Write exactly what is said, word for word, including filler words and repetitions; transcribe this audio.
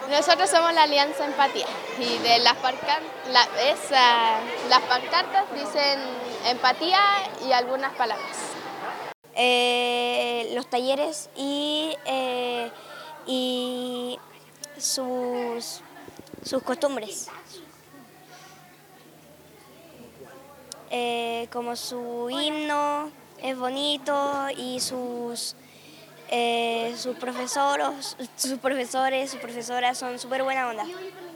Nosotros somos la Alianza Empatía y de las, parcan- la- esa- las pancartas dicen empatía y algunas palabras. Eh, los talleres y, eh, y sus, sus costumbres, eh, como su himno es bonito y sus, eh, sus, profesoros, sus profesores, sus profesoras son súper buena onda.